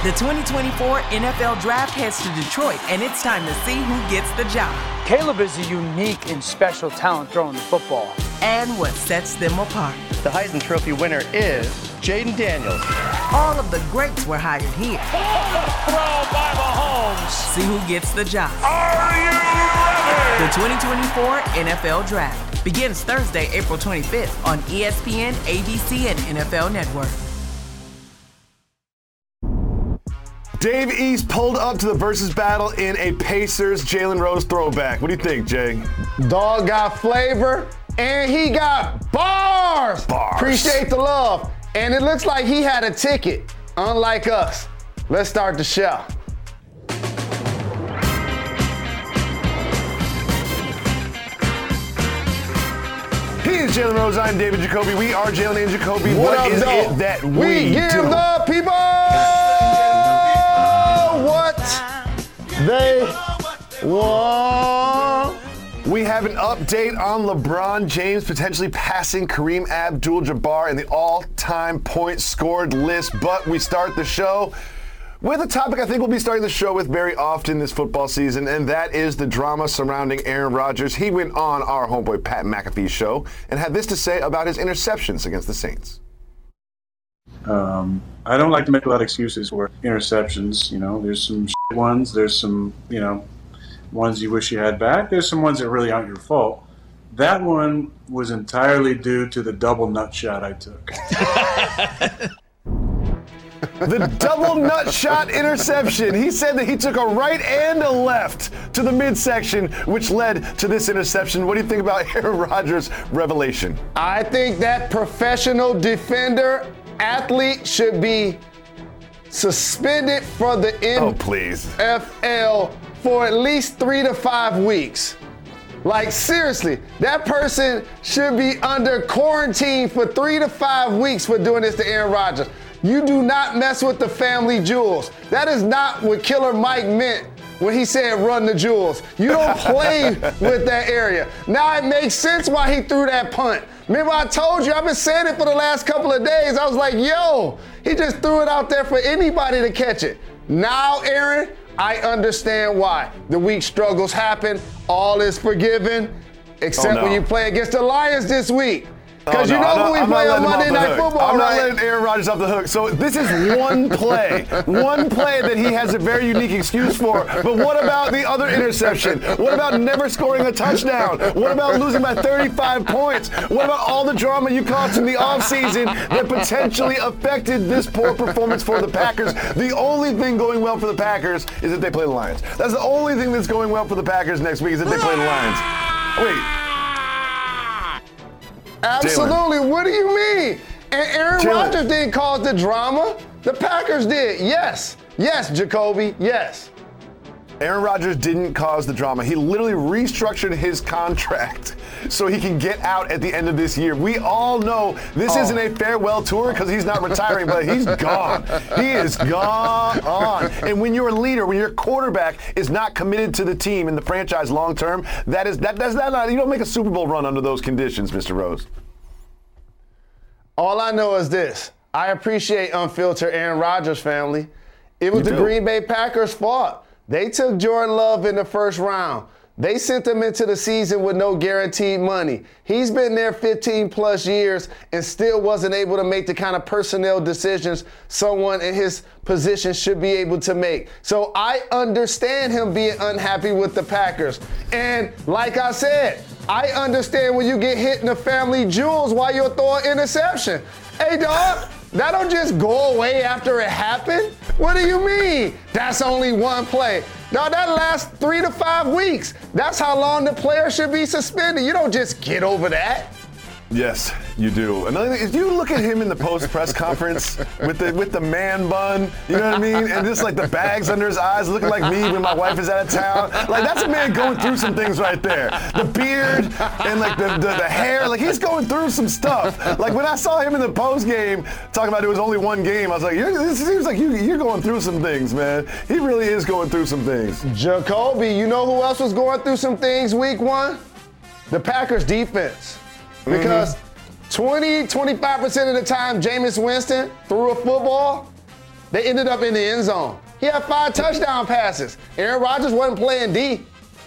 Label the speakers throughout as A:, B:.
A: The 2024 NFL Draft heads to Detroit, and it's time to see who gets the job.
B: Caleb is a unique and special talent throwing the football.
A: And what sets them apart.
C: The Heisman Trophy winner is Jaden Daniels.
A: All of the greats were hired here.
D: Throw by Mahomes.
A: See who gets the job.
D: Are you ready?
A: The 2024 NFL Draft begins Thursday, April 25th on ESPN, ABC, and NFL Network.
E: Dave East pulled up to the versus battle in a Pacers Jalen Rose throwback. What do you think, Jay?
F: Dog got flavor, and he got bars. Appreciate the love. And it looks like he had a ticket, unlike us. Let's start the show.
E: He is Jalen Rose. I'm David Jacoby. We are Jalen and Jacoby.
F: What
E: is
F: up,
E: it that
F: we give
E: do?
F: the people what they want.
E: We have an update on LeBron James potentially passing Kareem Abdul-Jabbar in the all-time points scored list. But we start the show with a topic I think we'll be starting the show with very often this football season, and that is the drama surrounding Aaron Rodgers. He went on our homeboy Pat McAfee's show and had this to say about his interceptions against the Saints.
G: I don't like to make a lot of excuses for interceptions. You know, there's some shit ones. There's some, ones you wish you had back. There's some ones that really aren't your fault. That one was entirely due to the double nut shot I took.
E: The double nut shot interception. He said that he took a right and a left to the midsection, which led to this interception. What do you think about Aaron Rodgers' revelation?
F: I think that professional defender athlete should be suspended for the NFL for at least 3 to 5 weeks. Like, seriously, that person should be under quarantine for 3 to 5 weeks for doing this to Aaron Rodgers. You do not mess with the family jewels. That is not what Killer Mike meant when he said run the jewels. You don't play with that area. Now it makes sense why he threw that punt. Remember I told you, I've been saying it for the last couple of days. I was like, yo, he just threw it out there for anybody to catch it. Now, Aaron, I understand why. The weak struggles happen. All is forgiven, except when you play against the Lions this week. Because who we play on Monday Night Football,
E: I'm not letting Aaron Rodgers off the hook. So this is one play that he has a very unique excuse for. But what about the other interception? What about never scoring a touchdown? What about losing by 35 points? What about all the drama you caused in the offseason that potentially affected this poor performance for the Packers? The only thing going well for the Packers is that they play the Lions. That's the only thing that's going well for the Packers next week is that they play the Lions. Wait.
F: Absolutely. Jalen. What do you mean? And Aaron Rodgers didn't cause the drama. The Packers did. Yes. Yes, Jacoby. Yes.
E: Aaron Rodgers didn't cause the drama. He literally restructured his contract so he can get out at the end of this year. We all know this isn't a farewell tour because he's not retiring, but he's gone. He is gone. And when your leader, when your quarterback is not committed to the team and the franchise long term, you don't make a Super Bowl run under those conditions, Mr. Rose.
F: All I know is this. I appreciate unfiltered Aaron Rodgers family. It was the Green Bay Packers' fault. They took Jordan Love in the first round. They sent him into the season with no guaranteed money. He's been there 15 plus years and still wasn't able to make the kind of personnel decisions someone in his position should be able to make. So I understand him being unhappy with the Packers. And like I said, I understand when you get hit in the family jewels while you're throwing interception. Hey, dog. That don't just go away after it happened. What do you mean? That's only one play. No, that lasts 3 to 5 weeks. That's how long the player should be suspended. You don't just get over that.
E: Yes, you do. Another thing is you look at him in the post-press conference with the man bun, you know what I mean? And just like the bags under his eyes looking like me when my wife is out of town. Like that's a man going through some things right there. The beard and like the hair, like he's going through some stuff. Like when I saw him in the post game talking about it was only one game, I was like, it seems like you're going through some things, man. He really is going through some things.
F: Jacoby, you know who else was going through some things week one? The Packers defense. Because 20-25% of the time Jameis Winston threw a football, They ended up in the end zone. He had 5 touchdown passes. Aaron Rodgers wasn't playing D.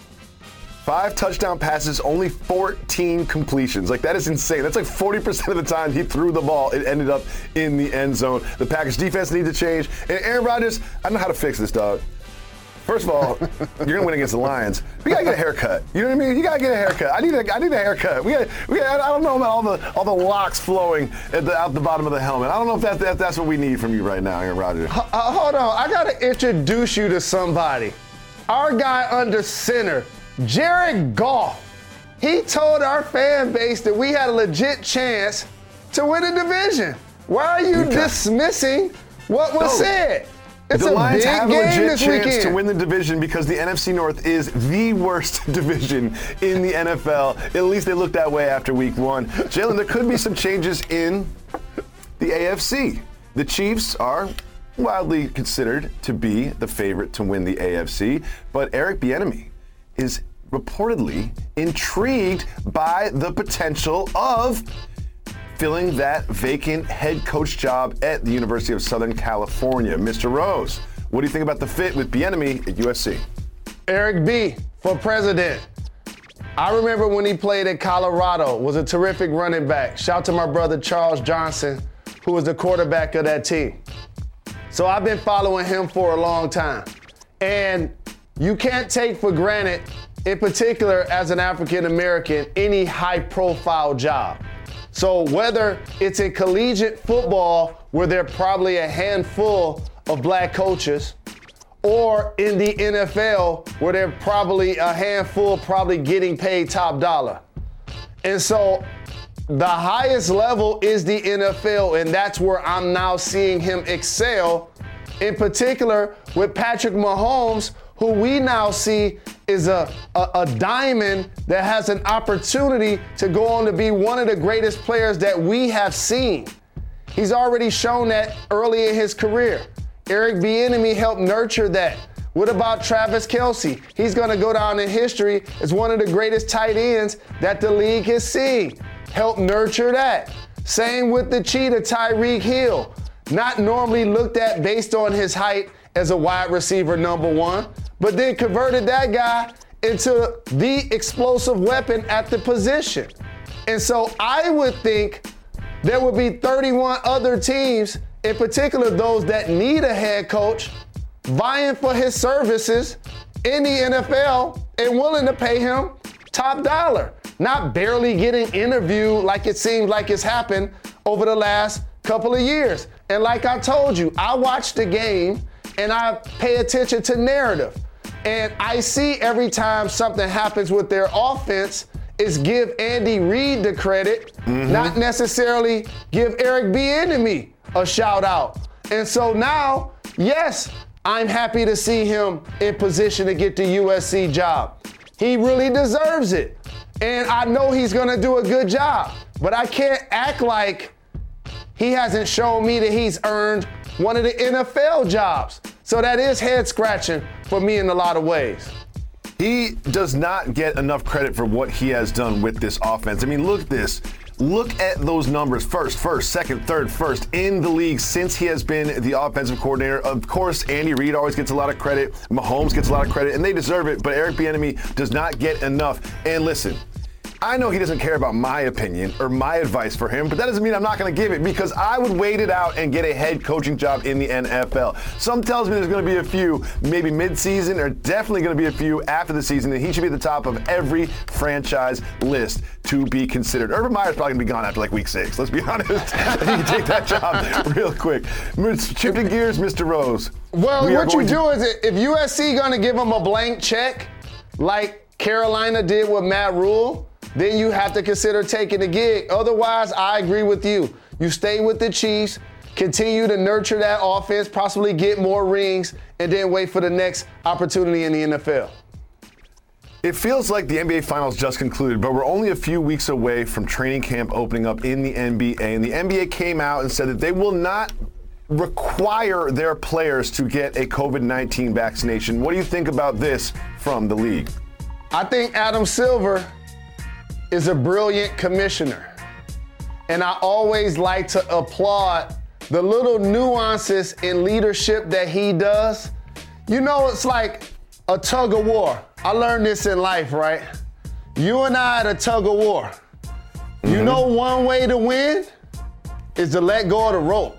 E: 5 touchdown passes, only 14 completions. Like, that is insane. That's like 40% of the time he threw the ball, it ended up in the end zone. The Packers defense needs to change. And Aaron Rodgers, I know how to fix this, dog. First of all, you're gonna win against the Lions. We gotta get a haircut. You know what I mean? You gotta get a haircut. I need a haircut. I don't know about all the locks flowing out the bottom of the helmet. I don't know if that's what we need from you right now, Aaron Rodgers.
F: Hold on, I gotta introduce you to somebody. Our guy under center, Jared Goff. He told our fan base that we had a legit chance to win a division. Why are you dismissing what was said? It's
E: the Lions have a legit chance
F: weekend
E: to win the division because the NFC North is the worst division in the NFL. At least they look that way after week 1. Jalen, there could be some changes in the AFC. The Chiefs are widely considered to be the favorite to win the AFC, but Eric Bieniemy is reportedly intrigued by the potential of filling that vacant head coach job at the University of Southern California. Mr. Rose, what do you think about the fit with Bieniemy at USC?
F: Eric B. for president. I remember when he played at Colorado, was a terrific running back. Shout out to my brother Charles Johnson, who was the quarterback of that team. So I've been following him for a long time. And you can't take for granted, in particular as an African American, any high-profile job. So whether it's in collegiate football, where there are probably a handful of black coaches, or in the NFL, where there are probably a handful probably getting paid top dollar. And so the highest level is the NFL, and that's where I'm now seeing him excel, in particular with Patrick Mahomes, who we now see is a diamond that has an opportunity to go on to be one of the greatest players that we have seen. He's already shown that early in his career. Eric Bieniemy helped nurture that. What about Travis Kelce? He's going to go down in history as one of the greatest tight ends that the league has seen. Help nurture that. Same with the cheetah, Tyreek Hill. Not normally looked at based on his height as a wide receiver number 1, but then converted that guy into the explosive weapon at the position. And so I would think there would be 31 other teams, in particular those that need a head coach, vying for his services in the NFL and willing to pay him top dollar. Not barely getting interviewed like it seems like it's happened over the last couple of years. And like I told you, I watch the game and I pay attention to narrative. And I see every time something happens with their offense is give Andy Reid the credit, not necessarily give Eric Bieniemy a shout out. And so now, yes, I'm happy to see him in position to get the USC job. He really deserves it. And I know he's gonna do a good job, but I can't act like he hasn't shown me that he's earned one of the NFL jobs. So that is head scratching for me in a lot of ways.
E: He does not get enough credit for what he has done with this offense. I mean, look at this. Look at those numbers. First, second, third, first in the league since he has been the offensive coordinator. Of course, Andy Reid always gets a lot of credit. Mahomes gets a lot of credit, and they deserve it. But Eric Bieniemy does not get enough. And listen, I know he doesn't care about my opinion or my advice for him, but that doesn't mean I'm not going to give it, because I would wait it out and get a head coaching job in the NFL. Some tells me there's going to be a few, maybe mid-season, or definitely going to be a few after the season, and he should be at the top of every franchise list to be considered. Urban Meyer's probably going to be gone after like week 6. Let's be honest. He can take that job real quick. Shifting gears, Mr. Rose.
F: Well, what you do is, if USC going to give him a blank check, like Carolina did with Matt Rule, then you have to consider taking the gig. Otherwise, I agree with you. You stay with the Chiefs, continue to nurture that offense, possibly get more rings, and then wait for the next opportunity in the NFL.
E: It feels like the NBA Finals just concluded, but we're only a few weeks away from training camp opening up in the NBA. And the NBA came out and said that they will not require their players to get a COVID-19 vaccination. What do you think about this from the league?
F: I think Adam Silver is a brilliant commissioner. And I always like to applaud the little nuances in leadership that he does, you know, it's like a tug of war. I learned this in life, right? You and I at a tug of war. You know one way to win is to let go of the rope.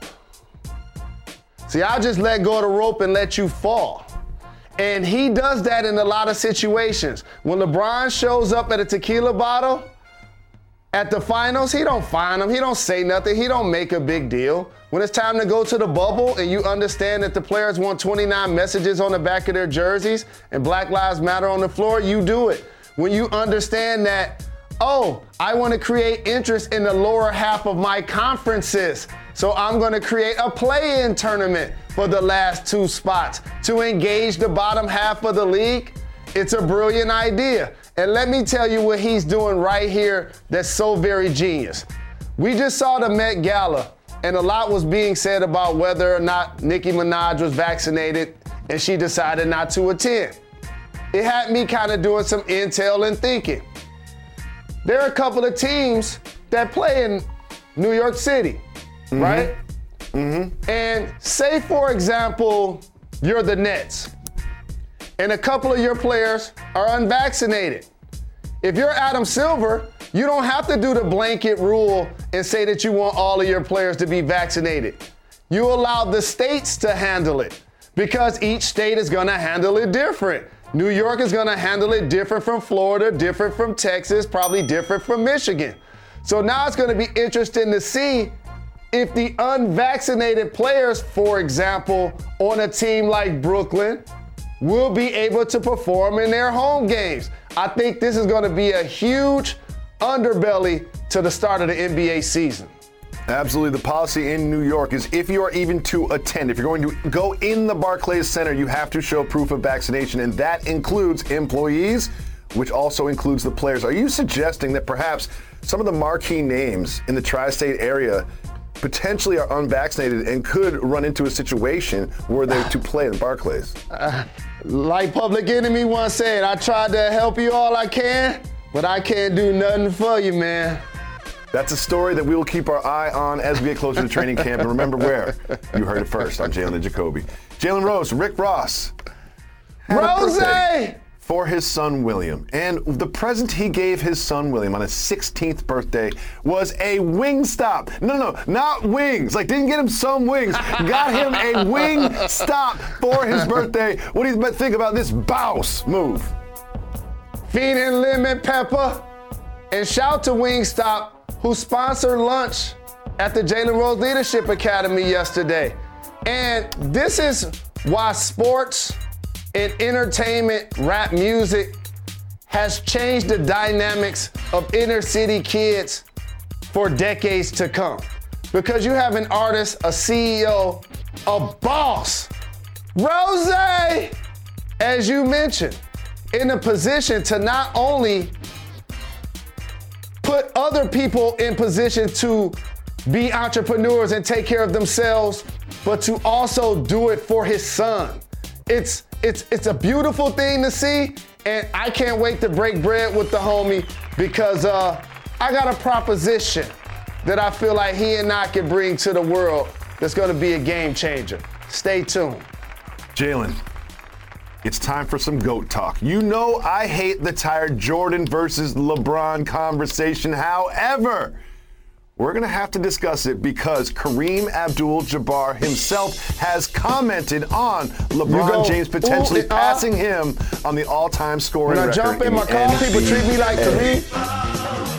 F: See, I just let go of the rope and let you fall. And he does that in a lot of situations. When LeBron shows up at a tequila bottle at the finals, he don't find him. He don't say nothing. He don't make a big deal. When it's time to go to the bubble and you understand that the players want 29 messages on the back of their jerseys and Black Lives Matter on the floor, you do it. When you understand that, oh, I want to create interest in the lower half of my conferences, so I'm going to create a play-in tournament for the last 2 spots to engage the bottom half of the league. It's a brilliant idea. And let me tell you what he's doing right here that's so very genius. We just saw the Met Gala, and a lot was being said about whether or not Nicki Minaj was vaccinated, and she decided not to attend. It had me kind of doing some intel and thinking. There are a couple of teams that play in New York City, right? And say, for example, you're the Nets, and a couple of your players are unvaccinated. If you're Adam Silver, you don't have to do the blanket rule and say that you want all of your players to be vaccinated. You allow the states to handle it because each state is gonna handle it different. New York is gonna handle it different from Florida, different from Texas, probably different from Michigan. So now it's gonna be interesting to see if the unvaccinated players, for example, on a team like Brooklyn, will be able to perform in their home games. I think this is gonna be a huge underbelly to the start of the NBA season.
E: Absolutely. The policy in New York is if you are even to attend, if you're going to go in the Barclays Center, you have to show proof of vaccination, and that includes employees, which also includes the players. Are you suggesting that perhaps some of the marquee names in the tri-state area potentially are unvaccinated and could run into a situation where they're to play in Barclays?
F: Like Public Enemy once said, I tried to help you all I can, but I can't do nothing for you, man.
E: That's a story that we will keep our eye on as we get closer to training camp. And remember where? You heard it first on Jalen and Jacoby. Jalen Rose, Rick Ross.
F: Rose!
E: For his son, William. And the present he gave his son, William, on his 16th birthday was a Wingstop. No, not wings. Like, didn't get him some wings. Got him a Wingstop for his birthday. What do you think about this bouse move?
F: Feeding lemon pepper. And shout to Wingstop, who sponsored lunch at the Jalen Rose Leadership Academy yesterday. And this is why sports and entertainment, rap music, has changed the dynamics of inner city kids for decades to come. Because you have an artist, a CEO, a boss, Rose, as you mentioned, in a position to not only put other people in position to be entrepreneurs and take care of themselves, but to also do it for his son. It's a beautiful thing to see, and I can't wait to break bread with the homie because I got a proposition that I feel like he and I can bring to the world that's gonna be a game changer. Stay tuned.
E: Jalen, it's time for some GOAT talk. You know I hate the tired Jordan versus LeBron conversation. However, we're going to have to discuss it because Kareem Abdul-Jabbar himself has commented on LeBron James potentially passing him on the all-time scoring record.
F: When I jump in my car, people treat me like Kareem.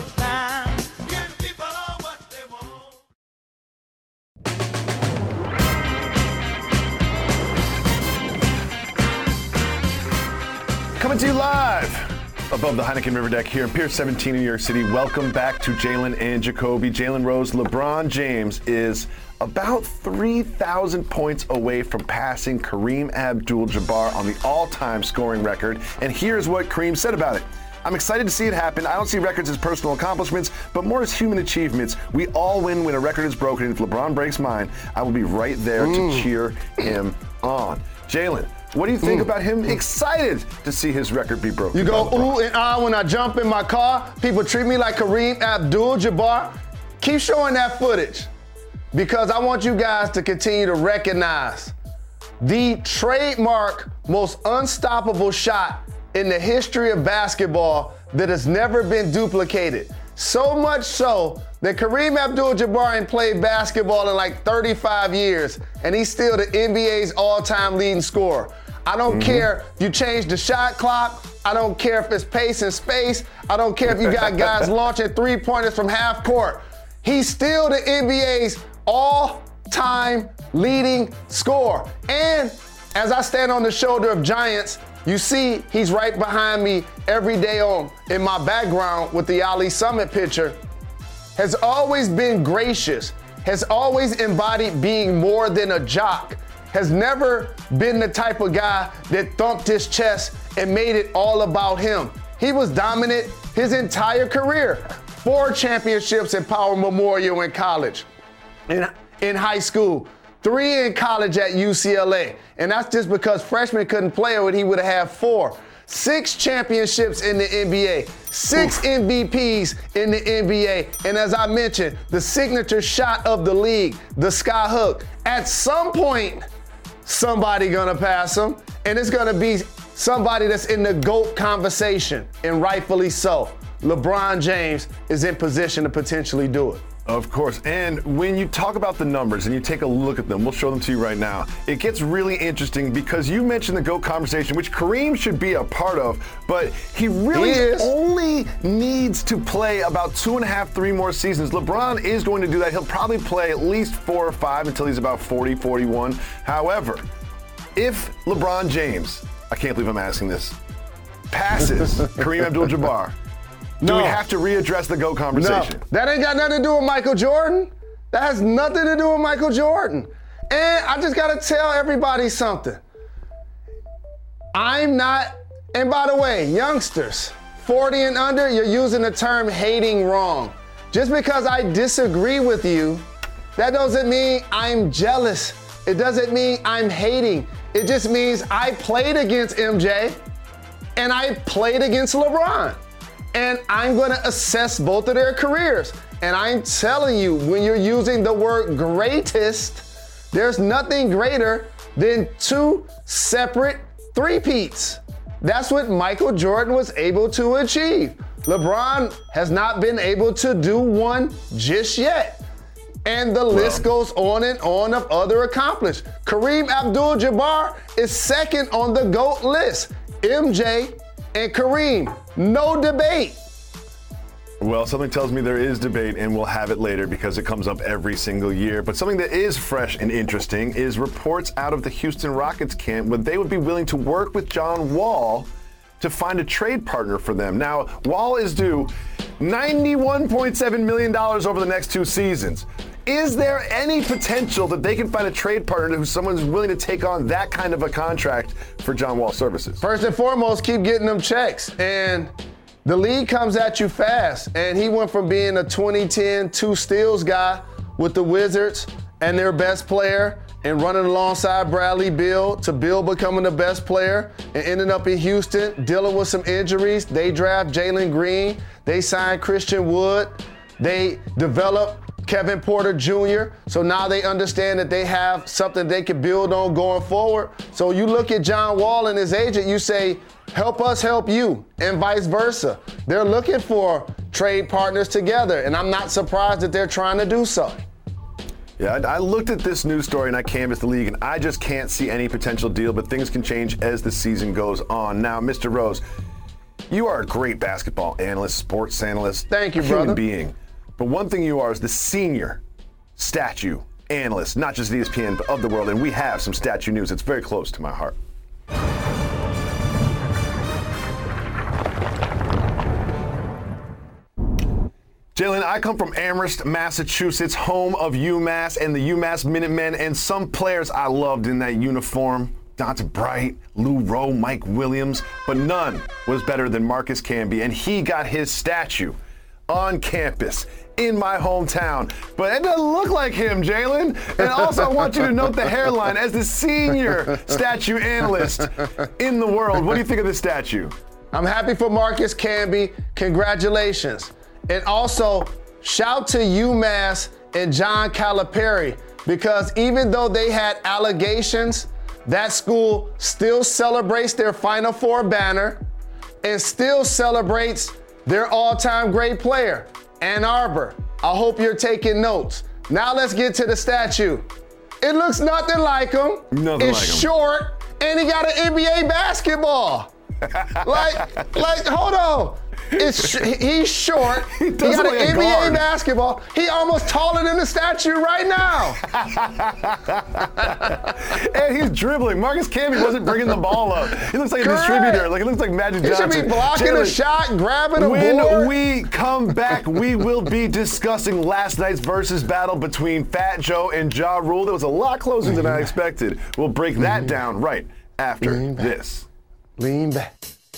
E: Coming to you live above the Heineken River Deck here in Pier 17 in New York City. Welcome back to Jalen and Jacoby. Jalen Rose, LeBron James is about 3,000 points away from passing Kareem Abdul-Jabbar on the all-time scoring record. And here's what Kareem said about it. I'm excited to see it happen. I don't see records as personal accomplishments, but more as human achievements. We all win when a record is broken. If LeBron breaks mine, I will be right there to cheer him on. Jalen, what do you think about him excited to see his record be broken?
F: You go ooh and ah when I jump in my car. People treat me like Kareem Abdul-Jabbar. Keep showing that footage. because I want you guys to continue to recognize the trademark most unstoppable shot in the history of basketball that has never been duplicated. So much so that Kareem Abdul-Jabbar ain't played basketball in like 35 years, and he's still the NBA's all-time leading scorer. I don't care if you change the shot clock. I don't care if it's pace and space. I don't care if you got guys launching three-pointers from half court. He's still the NBA's all-time leading scorer. And as I stand on the shoulder of giants, you see he's right behind me every day in my background with the Ali Summit picture. Has always been gracious, has always embodied being more than a jock, has never been the type of guy that thumped his chest and made it all about him. He was dominant his entire career. 4 championships at Power Memorial in college, in high school, 3 in college at UCLA. And that's just because freshmen couldn't play or he would have had 4. 6 championships in the NBA, 6 MVPs in the NBA. And as I mentioned, the signature shot of the league, the sky hook. At some point, somebody gonna pass him, and it's gonna be somebody that's in the GOAT conversation, and rightfully so. LeBron James is in position to potentially do it.
E: Of course, and when you talk about the numbers and you take a look at them, we'll show them to you right now, it gets really interesting because you mentioned the GOAT conversation, which Kareem should be a part of, but he really only needs to play about 2.5, 3 more seasons. LeBron is going to do that. He'll probably play at least 4 or 5 until he's about 40, 41. However, if LeBron James, I can't believe I'm asking this, passes Kareem Abdul-Jabbar, do we have to readdress the GOAT conversation?
F: No, that ain't got nothing to do with Michael Jordan. That has nothing to do with Michael Jordan. And I just gotta tell everybody something. I'm not, and by the way, youngsters, 40 and under, you're using the term hating wrong. Just because I disagree with you, that doesn't mean I'm jealous. It doesn't mean I'm hating. It just means I played against MJ and I played against LeBron. And I'm gonna assess both of their careers. And I'm telling you, when you're using the word greatest, there's nothing greater than 2 separate three-peats. That's what Michael Jordan was able to achieve. LeBron has not been able to do one just yet. And the list goes on and on of other accomplishments. Kareem Abdul-Jabbar is second on the GOAT list. MJ and Kareem, no debate.
E: Well, something tells me there is debate, and we'll have it later because it comes up every single year. But something that is fresh and interesting is reports out of the Houston Rockets camp where they would be willing to work with John Wall to find a trade partner for them. Now, Wall is due $91.7 million over the next 2 seasons. Is there any potential that they can find a trade partner who's someone who's willing to take on that kind of a contract for John Wall services?
F: First and foremost, keep getting them checks. And the league comes at you fast. And he went from being a 2010 2 steals guy with the Wizards and their best player and running alongside Bradley Beal to Beal becoming the best player and ending up in Houston dealing with some injuries. They draft Jalen Green. They signed Christian Wood. They develop Kevin Porter Jr. So now they understand that they have something they can build on going forward. So you look at John Wall and his agent, you say, help us help you, and vice versa. They're looking for trade partners together, and I'm not surprised that they're trying to do so.
E: Yeah, I looked at this news story and I canvassed the league, and I just can't see any potential deal, but things can change as the season goes on. Now, Mr. Rose, you are a great basketball analyst, sports analyst.
F: Thank you,
E: human
F: brother.
E: being. But one thing you are is the senior statue analyst, not just ESPN, but of the world, and we have some statue news. It's very close to my heart. Jalen, I come from Amherst, Massachusetts, home of UMass and the UMass Minutemen, and some players I loved in that uniform. Dante Bright, Lou Rowe, Mike Williams, but none was better than Marcus Camby, and he got his statue on campus in my hometown. But it doesn't look like him, Jalen. And also, I want you to note the hairline as the senior statue analyst in the world. What do you think of this statue?
F: I'm happy for Marcus Camby. Congratulations. And also, shout to UMass and John Calipari, because even though they had allegations, that school still celebrates their Final Four banner and still celebrates their all-time great player, Ann Arbor. I hope you're taking notes. Now let's get to the statue. It looks nothing like him. It's short, and he got an NBA basketball. like, hold on. He's short. He got an NBA basketball. He almost taller than the statue right now.
E: And he's dribbling. Marcus Camby wasn't bringing the ball up. He looks like a distributor. Like, he looks like Magic Johnson.
F: He should be blocking a shot, grabbing a board.
E: When we come back, we will be discussing last night's versus battle between Fat Joe and Ja Rule. That was a lot closer than I expected. We'll break that down right after this.
F: Lean back.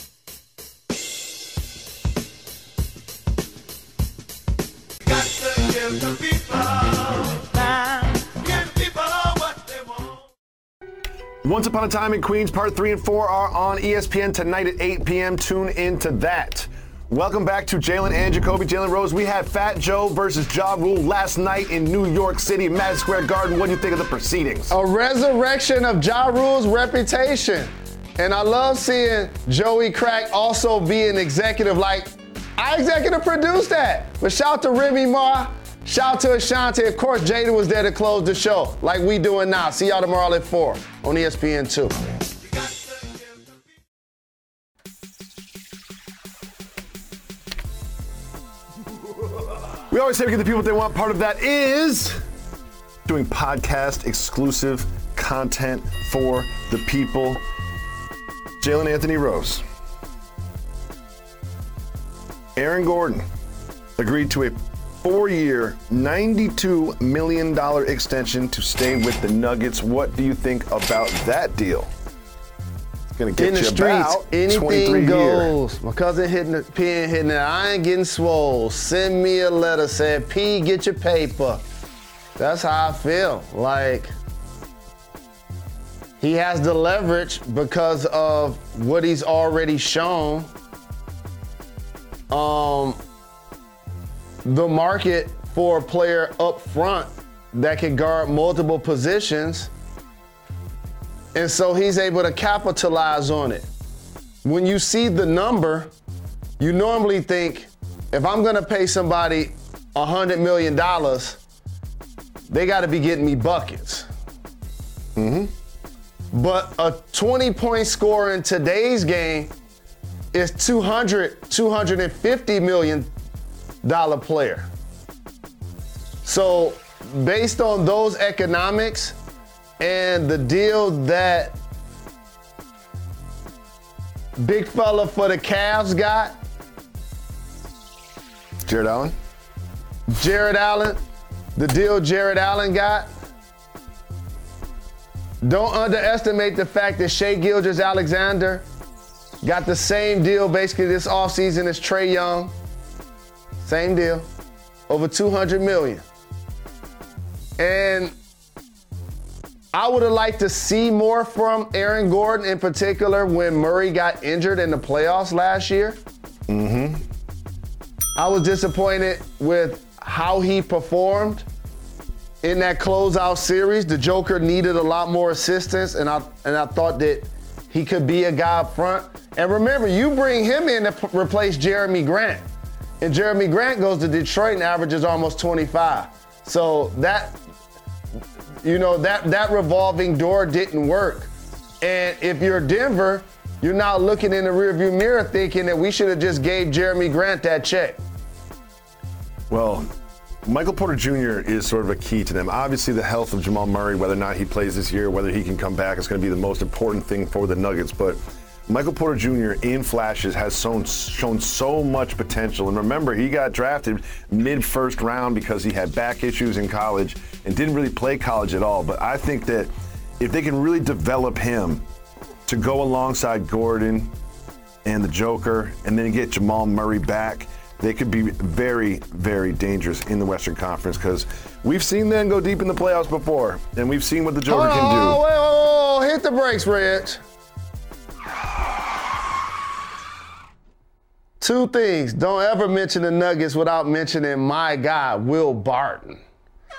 E: Once Upon a Time in Queens, Part 3 and 4 are on ESPN tonight at 8 p.m. Tune into that. Welcome back to Jalen and Jacoby. Jalen Rose, we had Fat Joe versus Ja Rule last night in New York City, Madison Square Garden. What do you think of the proceedings?
F: A resurrection of Ja Rule's reputation. And I love seeing Joey Crack also be an executive. Like, I executive produced that. But shout out to Remy Ma. Shout out to Ashanti. Of course, Jada was there to close the show, like we doing now. See y'all tomorrow at 4 on ESPN2.
E: We always say we get the people what they want. Part of that is doing podcast exclusive content for the people. Jalen Anthony Rose. Aaron Gordon agreed to a 4-year, $92 million extension to stay with the Nuggets. What do you think about that deal? It's going to get you about 23
F: goes.
E: years.
F: My cousin hitting the pen, hitting it. I ain't getting swole. Send me a letter, said, P, get your paper. That's how I feel. Like, he has the leverage because of what he's already shown. The market for a player up front that can guard multiple positions. And so he's able to capitalize on it. When you see the number, you normally think, if I'm gonna pay somebody $100 million, they gotta be getting me buckets. But a 20-point scorer in today's game is $250 million player. So based on those economics and the deal that big fella for the Cavs got,
E: Jared Allen,
F: the deal Jared Allen got, don't underestimate the fact that Shai Gilgeous-Alexander got the same deal basically this offseason as Trae Young. Same deal, over $200 million. And I would have liked to see more from Aaron Gordon in particular when Murray got injured in the playoffs last year. I was disappointed with how he performed in that closeout series. The Joker needed a lot more assistance, and I thought that he could be a guy up front. And remember, you bring him in to replace Jeremy Grant. And Jeremy Grant goes to Detroit and averages almost 25. So that revolving door didn't work. And if you're Denver, you're now looking in the rearview mirror thinking that we should have just gave Jeremy Grant that check.
E: Well, Michael Porter Jr. is sort of a key to them. Obviously, the health of Jamal Murray, whether or not he plays this year, whether he can come back, is going to be the most important thing for the Nuggets. But Michael Porter Jr. in flashes has shown so much potential. And remember, he got drafted mid-first round because he had back issues in college and didn't really play college at all. But I think that if they can really develop him to go alongside Gordon and the Joker and then get Jamal Murray back, they could be very, very dangerous in the Western Conference because we've seen them go deep in the playoffs before, and we've seen what the Joker can do.
F: Oh, hit the brakes, Reg. Two things. Don't ever mention the Nuggets without mentioning my guy, Will Barton.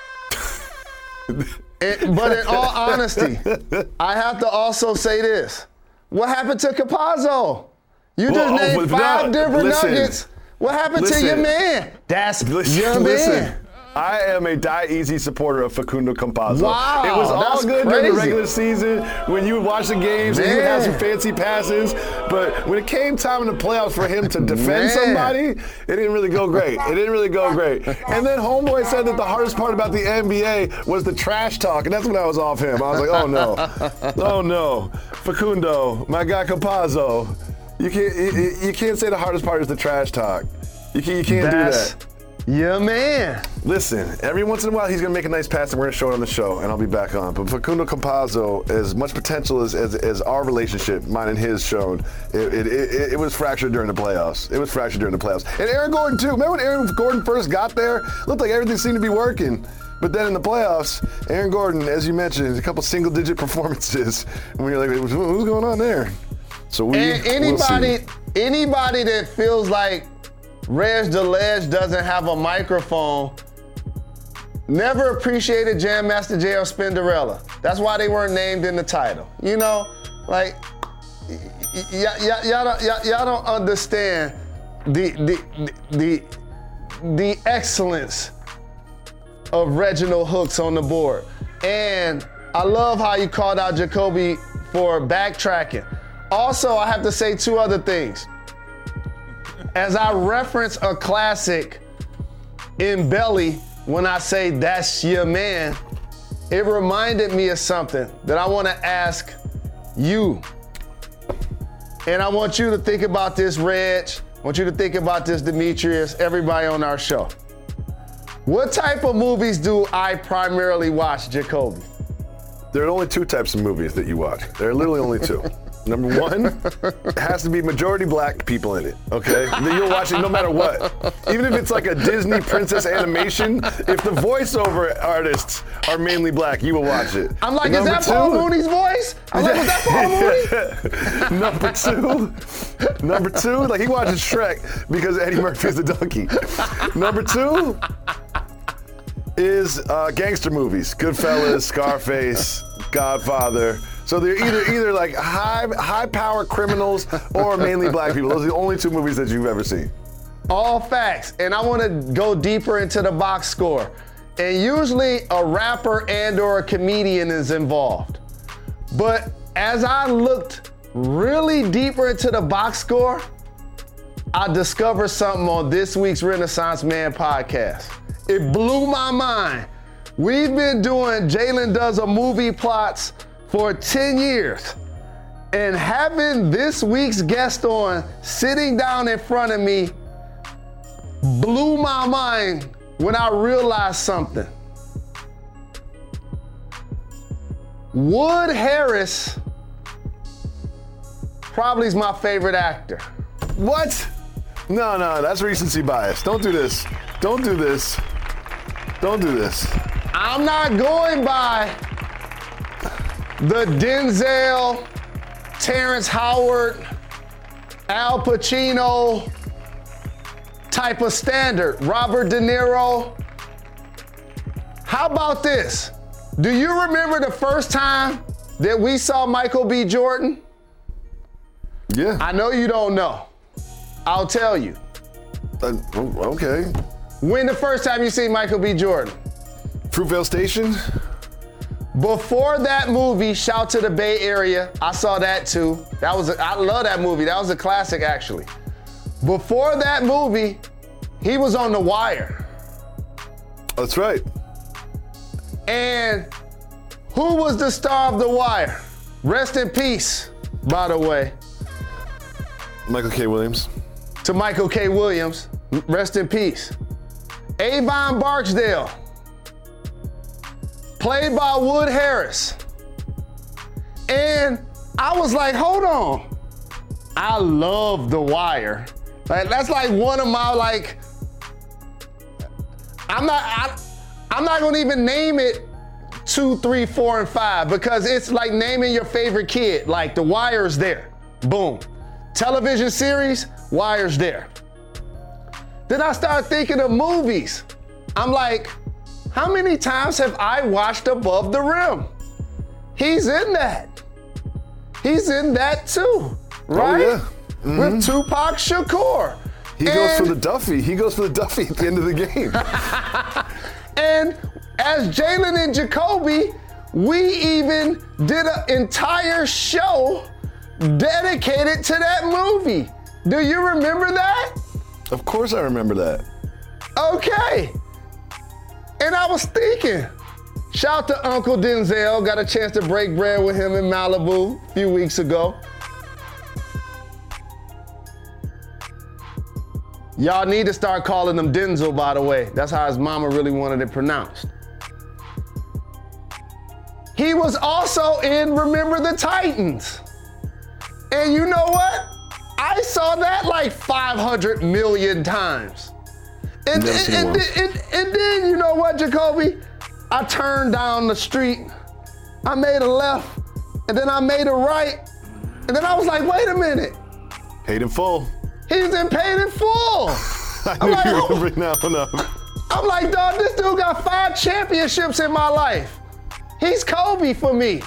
F: But in all honesty, I have to also say this. What happened to Campazzo? You just named 5 different nuggets. What happened to your man? That's your man.
E: I am a die easy supporter of Facundo Campazzo.
F: Wow,
E: it was all good
F: crazy.
E: during the regular season when you would watch the games and you would have some fancy passes. But when it came time in the playoffs for him to defend somebody, it didn't really go great. And then Homeboy said that the hardest part about the NBA was the trash talk, and that's when I was off him. I was like, oh no, Facundo, my guy Campazzo, you can't say the hardest part is the trash talk. You can't do that.
F: Yeah, man.
E: Listen, every once in a while he's going to make a nice pass and we're going to show it on the show and I'll be back on. But Facundo Campazzo, as much potential as our relationship, mine and his, shown, it was fractured during the playoffs. And Aaron Gordon too. Remember when Aaron Gordon first got there? Looked like everything seemed to be working. But then in the playoffs, Aaron Gordon, as you mentioned, a couple single-digit performances. And we were like, what's going on there? So
F: anybody that feels like Reg DeLege doesn't have a microphone never appreciated Jam Master Jay or Spinderella. That's why they weren't named in the title. You know, like y'all don't understand the excellence of Reginald Hooks on the board. And I love how you called out Jacoby for backtracking. Also, I have to say 2 other things. As I reference a classic in Belly when I say that's your man, it reminded me of something that I want to ask you. And I want you to think about this, Reg. I want you to think about this, Demetrius, everybody on our show. What type of movies do I primarily watch, Jacoby?
E: There are only 2 types of movies that you watch. There are literally only 2. Number 1, it has to be majority black people in it, okay? You'll watch it no matter what. Even if it's like a Disney princess animation, if the voiceover artists are mainly black, you will watch it.
F: I'm like, is that Paul Mooney's voice? I'm like, was that Paul
E: Mooney? Number two, like he watches Shrek because Eddie Murphy's the donkey. Number 2 is gangster movies. Goodfellas, Scarface, Godfather. So they're either like high power criminals or mainly black people. Those are the only 2 movies that you've ever seen.
F: All facts. And I want to go deeper into the box score. And usually a rapper and or a comedian is involved. But as I looked really deeper into the box score, I discovered something on this week's Renaissance Man podcast. It blew my mind. We've been doing Jalen Does a Movie plots for 10 years. And having this week's guest on sitting down in front of me blew my mind when I realized something. Wood Harris probably is my favorite actor.
E: What? No, that's recency bias. Don't do this. Don't do this.
F: I'm not going by the Denzel, Terrence Howard, Al Pacino type of standard. Robert De Niro. How about this? Do you remember the first time that we saw Michael B. Jordan?
E: Yeah.
F: I know you don't know. I'll tell you.
E: Okay.
F: When the first time you seen Michael B. Jordan?
E: Fruitvale Station?
F: Before that movie, Shout to the Bay Area, I saw that too. I love that movie. That was a classic, actually. Before that movie, he was on The Wire.
E: That's right.
F: And who was the star of The Wire? Rest in peace, by the way.
E: Michael K. Williams.
F: To Michael K. Williams, rest in peace. Avon Barksdale, played by Wood Harris. And I was like, hold on. I love The Wire. Like, that's like one of my, like, I'm not gonna even name it 2, 3, 4, and 5 because it's like naming your favorite kid. Like The Wire's there, boom. Television series, Wire's there. Then I started thinking of movies. I'm like, How many times have I watched Above the Rim? He's in that. He's in that too, right?
E: Oh, yeah. Mm-hmm.
F: With Tupac Shakur.
E: He goes for the Duffy. He goes for the Duffy at the end of the game.
F: And as Jalen and Jacoby, we even did an entire show dedicated to that movie. Do you remember that?
E: Of course I remember that.
F: Okay. And I was thinking, shout to Uncle Denzel, got a chance to break bread with him in Malibu a few weeks ago. Y'all need to start calling him Denzel, by the way. That's how his mama really wanted it pronounced. He was also in Remember the Titans. And you know what? I saw that like 500 million times. And then you know what, Jacoby? I turned down the street, I made a left, and then I made a right, and then I was like, wait a minute.
E: Paid in full.
F: He's in Paid in Full.
E: I knew you were remembering that one up.
F: I'm like, dog, this dude got 5 championships in my life. He's Kobe for me.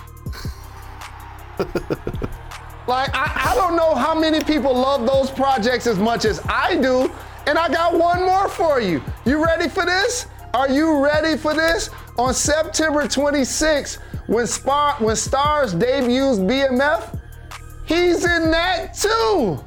F: Like, I don't know how many people love those projects as much as I do, and I got one more for you. You ready for this? Are you ready for this? On September 26th, when Stars debuts BMF, he's in that too.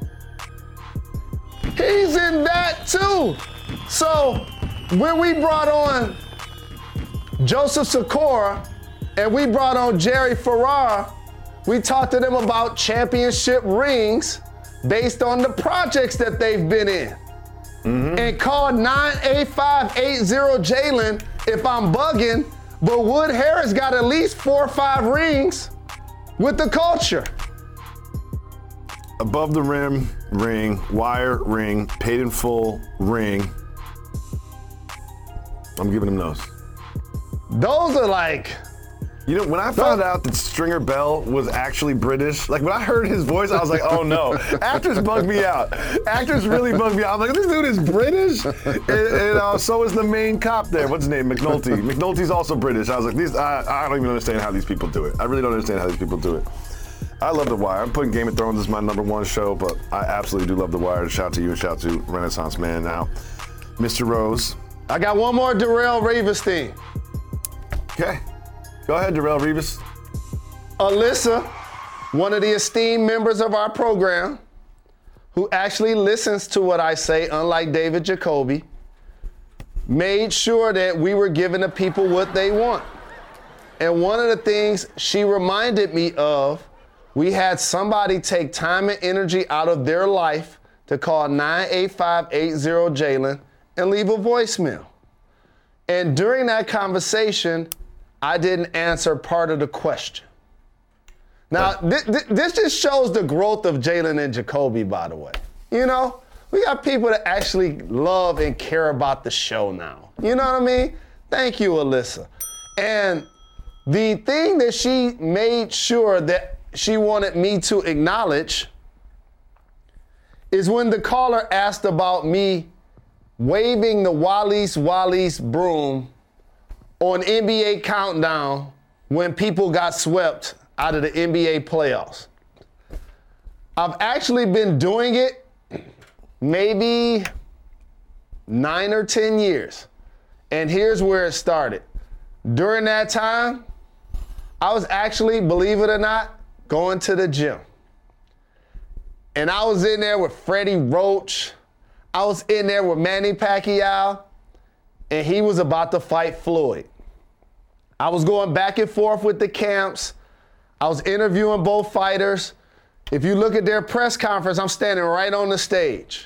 F: He's in that too. So when we brought on Joseph Sikora and we brought on Jerry Ferrara, we talked to them about championship rings based on the projects that they've been in. Mm-hmm. And called 98580 Jalen if I'm bugging, but Wood Harris got at least 4 or 5 rings with the culture.
E: Above the Rim ring, Wire ring, Paid in Full ring. I'm giving him those.
F: Those are like...
E: You know, when I found out that Stringer Bell was actually British, like when I heard his voice, I was like, oh no. Actors bug me out. Actors really bug me out. I'm like, this dude is British? And so is the main cop there. What's his name? McNulty. McNulty's also British. I was like, I don't even understand how these people do it. I really don't understand how these people do it. I love The Wire. I'm putting Game of Thrones as my #1 show, but I absolutely do love The Wire. Shout out to you and shout out to Renaissance Man now. Mr. Rose.
F: I got one more Darrelle Revis thing.
E: Okay. Go ahead, Darrelle Revis.
F: Alyssa, one of the esteemed members of our program, who actually listens to what I say, unlike David Jacoby, made sure that we were giving the people what they want. And one of the things she reminded me of, we had somebody take time and energy out of their life to call 98580 Jalen and leave a voicemail. And during that conversation, I didn't answer part of the question. Now, this just shows the growth of Jalen and Jacoby, by the way. You know, we got people that actually love and care about the show now. You know what I mean? Thank you, Alyssa. And the thing that she made sure that she wanted me to acknowledge is when the caller asked about me waving the Wallace broom on NBA Countdown when people got swept out of the NBA playoffs. I've actually been doing it maybe 9 or 10 years. And here's where it started. During that time, I was actually, believe it or not, going to the gym. And I was in there with Freddie Roach. I was in there with Manny Pacquiao. And he was about to fight Floyd. I was going back and forth with the camps. I was interviewing both fighters. If you look at their press conference, I'm standing right on the stage.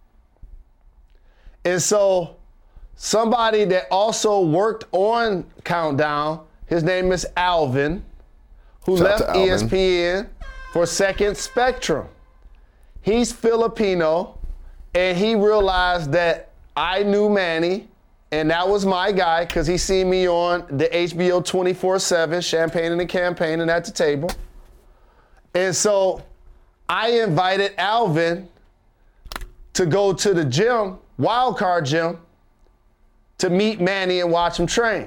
F: And so somebody that also worked on Countdown, his name is Alvin, who left ESPN for Second Spectrum. He's Filipino, and he realized that I knew Manny, and that was my guy because he seen me on the HBO 24/7, Champagne and the Campaign, and at the table. And so I invited Alvin to go to the gym, Wildcard Gym, to meet Manny and watch him train.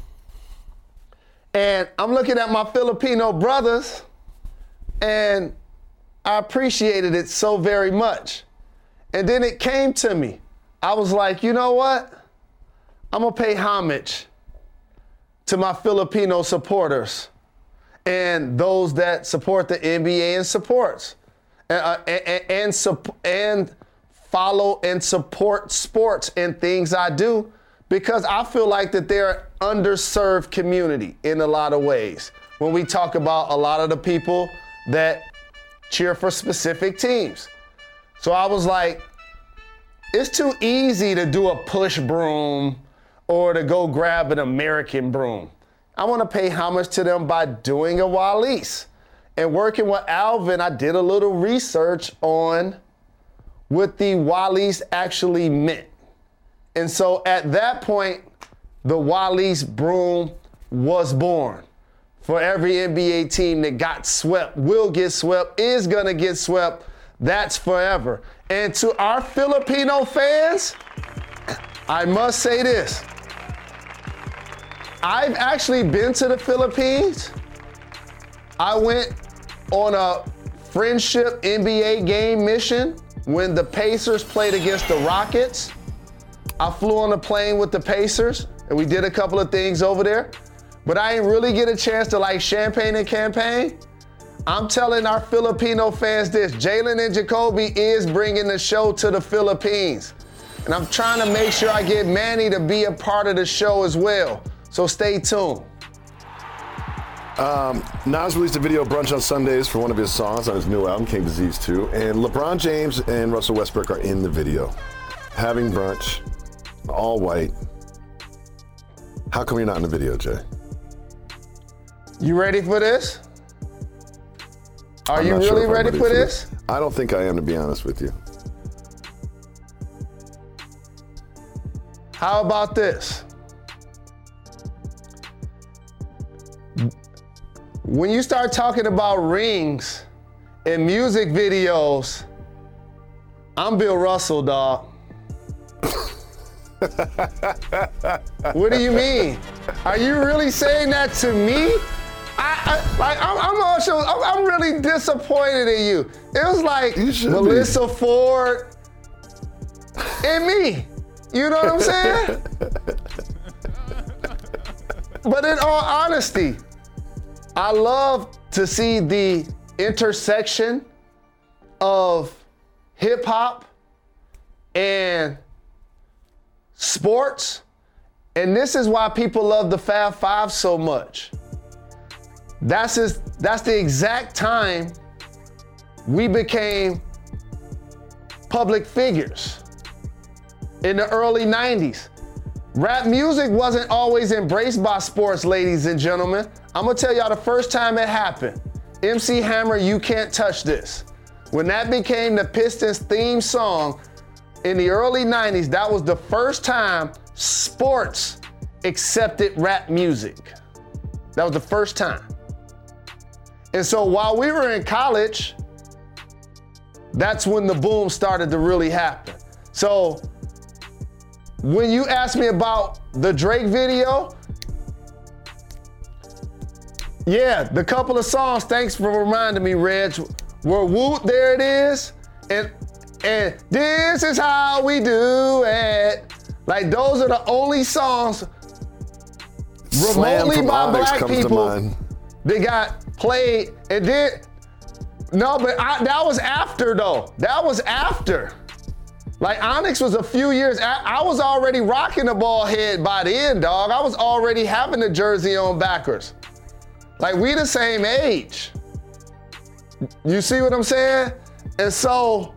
F: And I'm looking at my Filipino brothers, and I appreciated it so very much. And then it came to me. I was like, you know what? I'm gonna pay homage to my Filipino supporters and those that support the NBA and supports and follow and support sports and things I do, because I feel like that they're an underserved community in a lot of ways. When we talk about a lot of the people that cheer for specific teams. So I was like, it's too easy to do a push broom or to go grab an American broom. I want to pay homage to them by doing a Wallace. And working with Alvin, I did a little research on what the Wallace actually meant. And so at that point, the Wallace broom was born. For every NBA team that got swept, will get swept, is gonna get swept, that's forever. And to our Filipino fans, I must say this. I've actually been to the Philippines. I went on a friendship NBA game mission when the Pacers played against the Rockets. I flew on a plane with the Pacers and we did a couple of things over there, but I didn't really get a chance to like champagne and campaign. I'm telling our Filipino fans this, Jalen and Jacoby is bringing the show to the Philippines. And I'm trying to make sure I get Manny to be a part of the show as well. So stay tuned.
E: Nas released a video, Brunch on Sundays, for one of his songs on his new album, King Disease 2. And LeBron James and Russell Westbrook are in the video, having brunch, all white. How come you're not in the video, Jay?
F: You ready for this? Are you really ready for this?
E: I don't think I am, to be honest with you.
F: How about this? When you start talking about rings and music videos, I'm Bill Russell, dog. What do you mean? Are you really saying that to me? I'm really disappointed in you. It was like Melissa Ford and me. You know what I'm saying? But in all honesty, I love to see the intersection of hip hop and sports. And this is why people love the Fab Five so much. That's the exact time we became public figures in the early 90s. Rap music wasn't always embraced by sports, ladies and gentlemen. I'm gonna tell y'all the first time it happened. MC Hammer, You Can't Touch This. When that became the Pistons theme song in the early 90s, that was the first time sports accepted rap music. That was the first time. And so while we were in college, that's when the boom started to really happen. So when you ask me about the Drake video, yeah, the couple of songs, thanks for reminding me, Reg, were Woot, There It Is, and This Is How We Do It. Like, those are the only songs remotely by black people that got played. And then, no, but that was after though. That was after. Like, Onyx was a few years, I was already rocking the ball head by the end, dog. I was already having the jersey on backwards. Like, we the same age. You see what I'm saying? And so,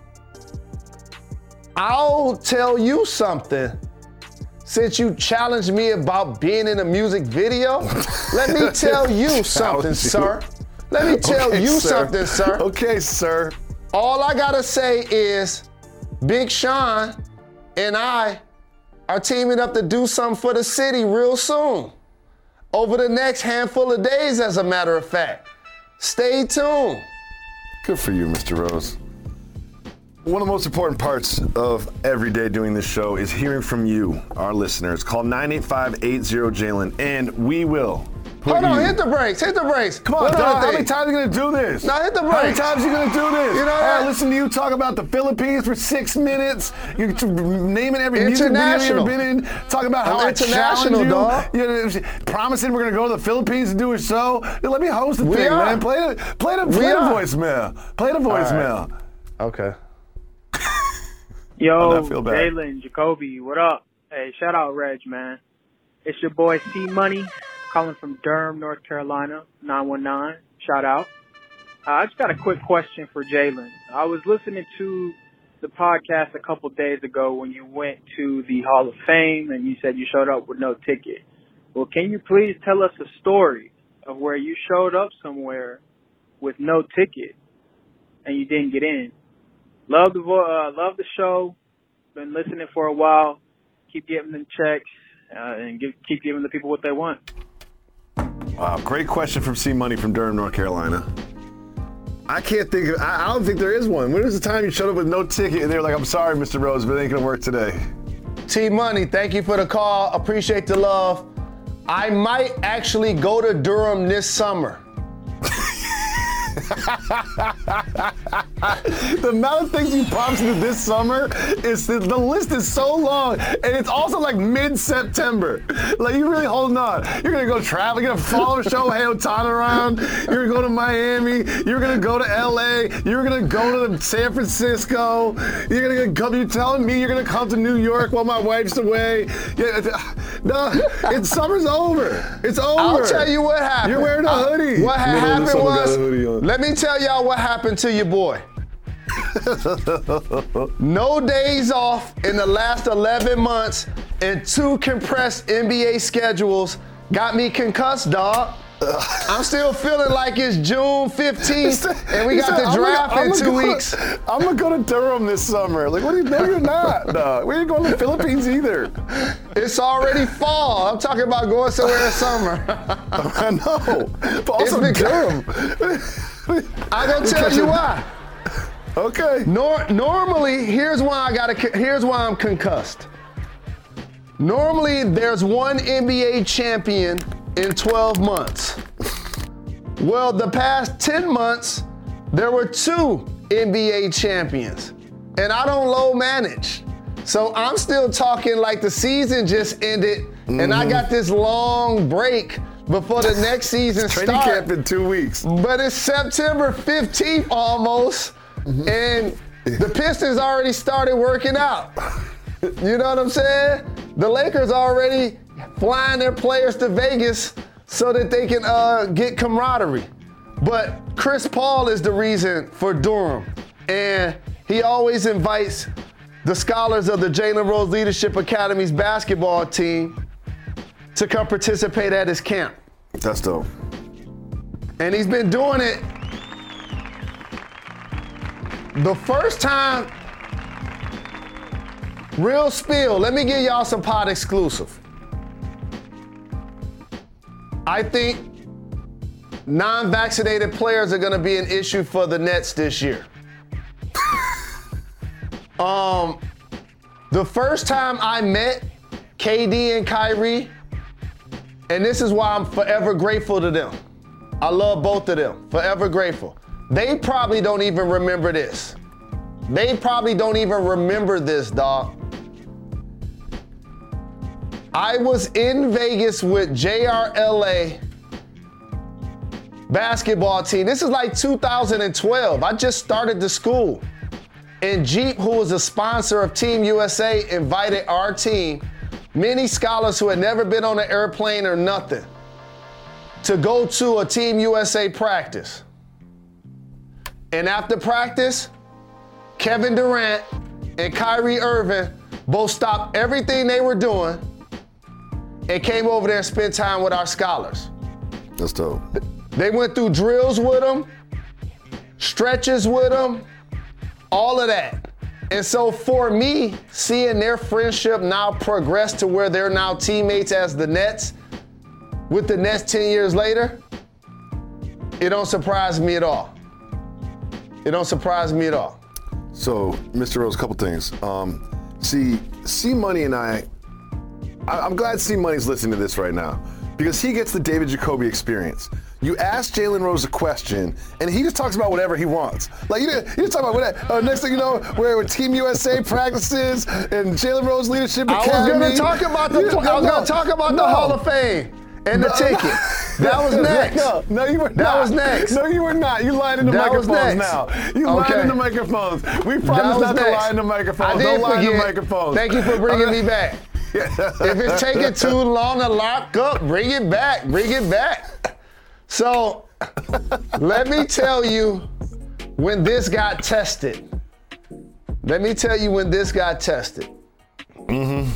F: I'll tell you something. Since you challenged me about being in a music video, let me tell you something, sir. Let me tell you something, sir.
E: Okay, sir.
F: All I gotta say is, Big Sean and I are teaming up to do something for the city real soon. Over the next handful of days, as a matter of fact. Stay tuned.
E: Good for you, Mr. Rose. One of the most important parts of every day doing this show is hearing from you, our listeners. Call 985-80-JALEN, and we will.
F: Hold on, hit the brakes. Come on,
E: dog. How many times are you going to do this?
F: No, hit the brakes.
E: How many times are you going to do this?
F: You know
E: I listen to you talk about the Philippines for 6 minutes. You're naming every music video you've ever been in. Talking about how I challenge you.
F: Dog.
E: Promising we're going to go to the Philippines and do a show. Let me host the thing, man. Play the voicemail. Play the voicemail.
F: Right. Okay.
H: Yo, Jalen, Jacoby, what up? Hey, shout out Reg, man. It's your boy C Money, calling from Durham, North Carolina, 919. Shout out. I just got a quick question for Jalen. I was listening to the podcast a couple days ago when you went to the Hall of Fame and you said you showed up with no ticket. Well, can you please tell us a story of where you showed up somewhere with no ticket and you didn't get in? Love the show. Been listening for a while. Keep giving them checks and keep giving the people what they want.
E: Wow, great question from C Money from Durham, North Carolina. I can't think of. I don't think there is one. When was the time you showed up with no ticket and they were like, "I'm sorry, Mr. Rose, but it ain't gonna work today"?
F: T Money, thank you for the call. Appreciate the love. I might actually go to Durham this summer.
E: The amount of things you promised me this summer is the list is so long, and it's also like mid-September. Like, you really holding on. You're gonna go travel. You're gonna follow Shohei Ohtani around. You're gonna go to Miami. You're gonna go to LA. You're gonna go to San Francisco. You're telling me you're gonna come to New York while my wife's away. No, summer's over. It's over.
F: I'll tell you what happened.
E: You're wearing a hoodie.
F: What happened was, let me tell y'all what happened to your boy. No days off in the last 11 months and 2 compressed NBA schedules got me concussed, dog. I'm still feeling like it's June 15th and we got the draft in 2 weeks.
E: I'm going to go to Durham this summer. Like, what do you know? You're not. No, we ain't going to the Philippines either.
F: It's already fall. I'm talking about going somewhere in summer.
E: I know. But also Durham.
F: I'm going to tell you why.
E: Okay.
F: Normally, here's why I'm concussed. Normally, there's one NBA champion in 12 months. Well, the past 10 months, there were 2 NBA champions, and I don't low manage. So I'm still talking like the season just ended, and I got this long break before the next season starts.
E: Training camp in 2 weeks.
F: But it's September 15th almost, and the Pistons already started working out. You know what I'm saying? The Lakers already flying their players to Vegas so that they can get camaraderie. But Chris Paul is the reason for Durham, and he always invites the scholars of the Jalen Rose Leadership Academy's basketball team to come participate at his camp.
E: That's dope.
F: And he's been doing it. The first time, real spill, let me give y'all some pod exclusive. I think non-vaccinated players are gonna be an issue for the Nets this year. The first time I met KD and Kyrie, and this is why I'm forever grateful to them. I love both of them, forever grateful. They probably don't even remember this. They probably don't even remember this, dog. I was in Vegas with JRLA basketball team. This is like 2012. I just started the school. And Jeep, who was a sponsor of Team USA, invited our team, many scholars who had never been on an airplane or nothing, to go to a Team USA practice. And after practice, Kevin Durant and Kyrie Irving both stopped everything they were doing and came over there and spent time with our scholars.
E: That's dope.
F: They went through drills with them, stretches with them, all of that. And so for me, seeing their friendship now progress to where they're now teammates as the Nets, with the Nets 10 years later, it don't surprise me at all. It don't surprise me at all.
E: So, Mr. Rose, a couple things. C Money and I'm glad C Money's listening to this right now because he gets the David Jacoby experience. You ask Jalen Rose a question, and he just talks about whatever he wants. Like, you just talk about whatever. Next thing you know, we're with Team USA practices and Jalen Rose Leadership Academy.
F: I was going to talk about the Hall of Fame and the ticket. That was next.
E: No, you were not.
F: That was next.
E: No, you were not. You lied in the microphones now. You lied in the microphones. We promised not to lie in the microphones. Don't lie in the microphones.
F: Thank you for bringing me back. If it's taking too long to lock up, bring it back. Bring it back. So, let me tell you when this got tested. Mm-hmm.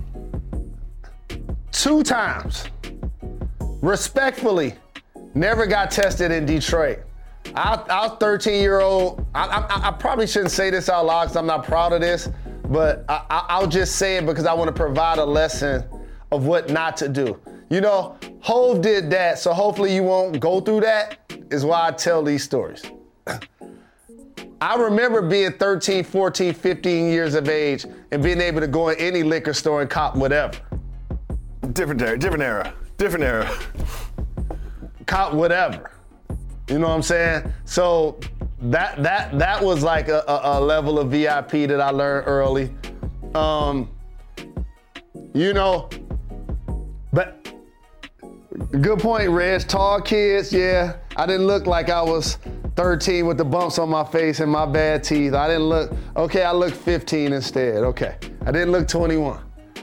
F: 2 times. Respectfully, never got tested in Detroit. Our 13-year-old, I probably shouldn't say this out loud because I'm not proud of this, but I'll just say it because I want to provide a lesson of what not to do. You know, Hov did that, so hopefully you won't go through that, is why I tell these stories. I remember being 13, 14, 15 years of age and being able to go in any liquor store and cop whatever.
E: Different era.
F: Cop whatever. You know what I'm saying? So that was like a level of VIP that I learned early. You know, but good point, Reg. Tall kids, yeah. I didn't look like I was 13 with the bumps on my face and my bad teeth. I looked 15 instead. Okay. I didn't look 21.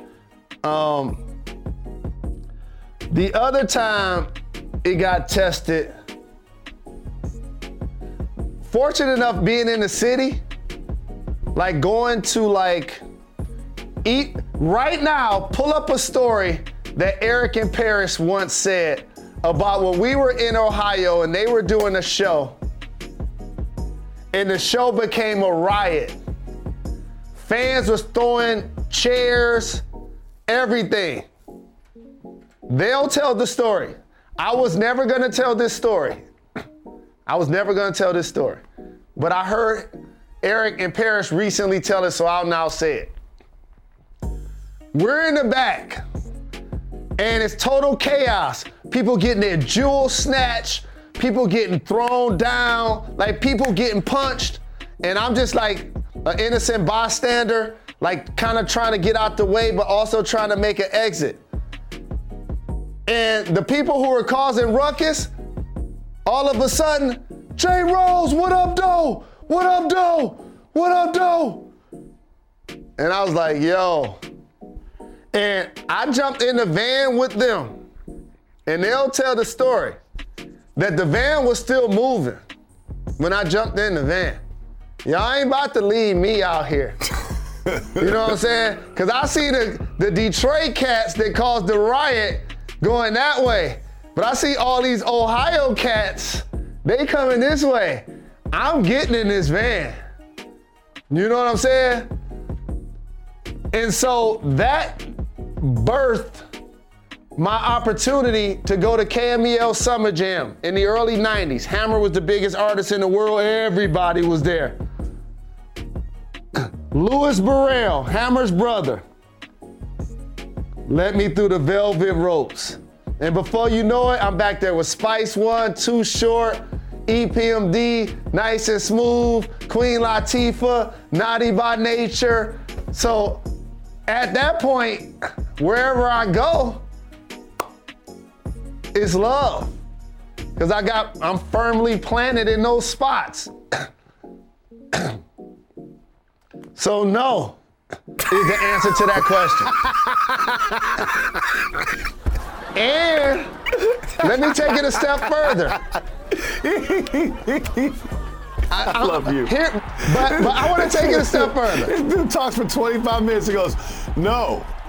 F: The other time it got tested, fortunate enough being in the city, like going to eat, right now, pull up a story that Eric and Parrish once said about when we were in Ohio and they were doing a show, and the show became a riot. Fans was throwing chairs, everything. They'll tell the story. I was never gonna tell this story. But I heard Eric and Parrish recently tell it, so I'll now say it. We're in the back, and it's total chaos. People getting their jewels snatched, people getting thrown down, like people getting punched, and I'm just like an innocent bystander, like kind of trying to get out the way, but also trying to make an exit. And the people who were causing ruckus, all of a sudden, Jay Rose, what up, though? What up, though? What up, though? And I was like, yo. And I jumped in the van with them. And they'll tell the story that the van was still moving when I jumped in the van. Y'all ain't about to leave me out here. You know what I'm saying? Because I see the Detroit cats that caused the riot going that way. But I see all these Ohio cats, they coming this way. I'm getting in this van. You know what I'm saying? And so that birthed my opportunity to go to KMEL Summer Jam in the early 90s. Hammer was the biggest artist in the world. Everybody was there. Louis Burrell, Hammer's brother, led me through the velvet ropes. And before you know it, I'm back there with Spice One, Too Short, EPMD, Nice and Smooth, Queen Latifah, Naughty by Nature. So at that point, wherever I go, it's love. Because I'm firmly planted in those spots. So no is the answer to that question. And let me take it a step further.
E: I love you.
F: But I want to take it a step further.
E: This dude talks for 25 minutes and goes, no. I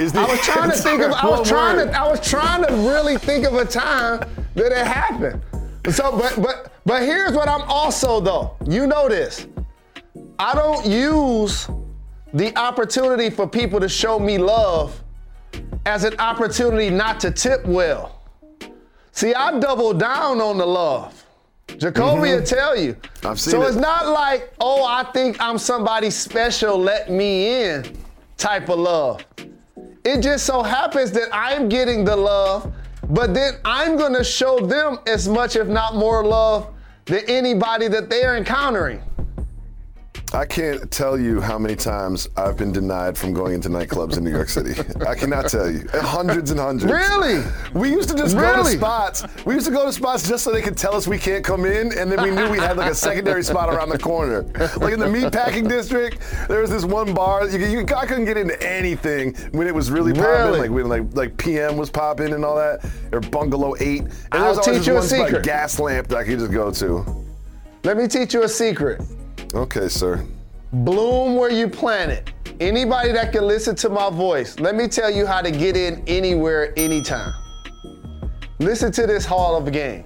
F: was trying to really think of a time that it happened. So, but here's what I'm also though. You know this. I don't use the opportunity for people to show me love as an opportunity not to tip well. See, I double down on the love. Jacoby will tell you.
E: I've seen
F: so
E: it.
F: It's not like, oh, I think I'm somebody special, let me in type of love. It just so happens that I'm getting the love, but then I'm gonna show them as much, if not more love than anybody that they're encountering.
E: I can't tell you how many times I've been denied from going into nightclubs in New York City. I cannot tell you. Hundreds and hundreds.
F: Really?
E: We used to just go to spots. We used to go to spots just so they could tell us we can't come in, and then we knew we had like a secondary spot around the corner. Like in the meatpacking district, there was this one bar. I couldn't get into anything when it was really popping. Like when like PM was popping and all that, or Bungalow 8. And
F: I'll teach you a secret.
E: Like gas lamp that I could just go to.
F: Let me teach you a secret.
E: Okay, sir.
F: Bloom where you plant it. Anybody that can listen to my voice, let me tell you how to get in anywhere, anytime. Listen to this Hall of Game.